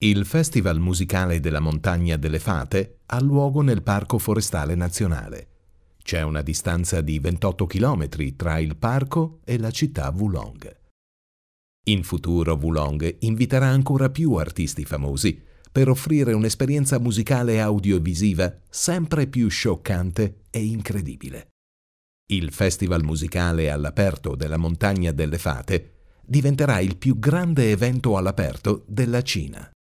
Il Festival musicale della Montagna delle Fate ha luogo nel Parco Forestale Nazionale. C'è una distanza di 28 km tra il parco e la città Wulong. In futuro Wulong inviterà ancora più artisti famosi per offrire un'esperienza musicale e audiovisiva sempre più scioccante e incredibile. Il Festival musicale all'aperto della Montagna delle Fate diventerà il più grande evento all'aperto della Cina.